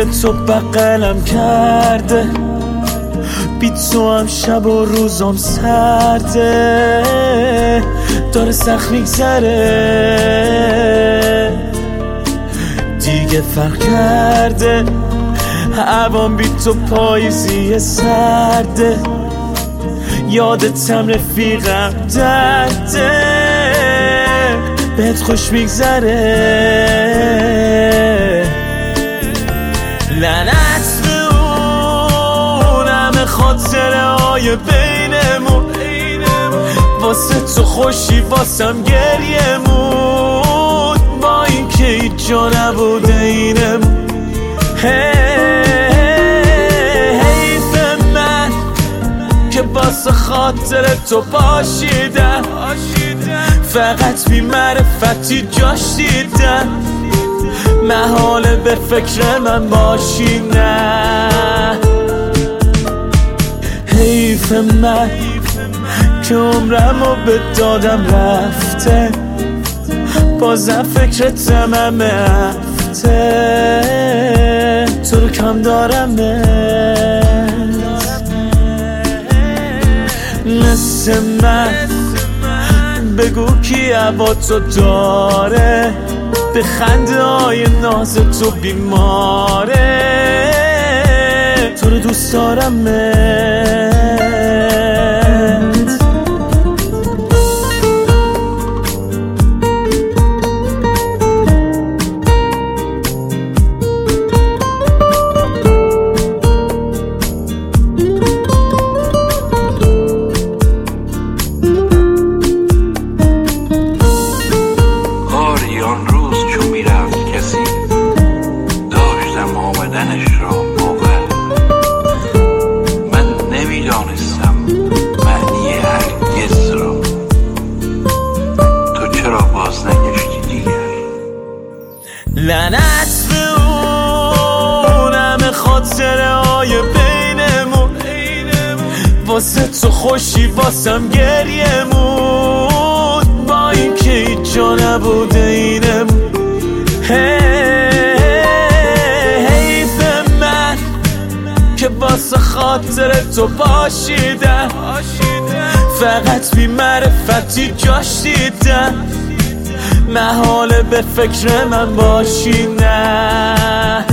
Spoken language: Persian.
روی تو بغلم کرده، بی تو هم شب و روزم سرده، داره سخت میگذره دیگه فرق کرده، هوام بی تو پاییزی سرده، یادتم رفیقم درده، بهت خوش میگذره. لعنت به اون همه خاطره های بینمون، واسه تو خوشی واسم گریمون، با این که هیچ جا نبوده اینمون. حیف من که واسه خاطر تو باشیدم، فقط بی معرفتی جاش دیدم، محاله به فکر من باشی نه. حیف من که عمرمو به دادم رفته، بازم فکرتم همه هفته، تو رو کم دارم مثل من. بگو کی هوا تو داره، به خنده های ناز تو بیماره، تو رو دوست دارم لعنت به اون همه خاطره های بینمون، واسه تو خوشی واسم گریمون، با این که هیچ جا نبوده اینمون. حیف من که واسه خاطر تو باشیدم، فقط بی معرفتی جاش دیدم، محاله به فکر من باشی نه.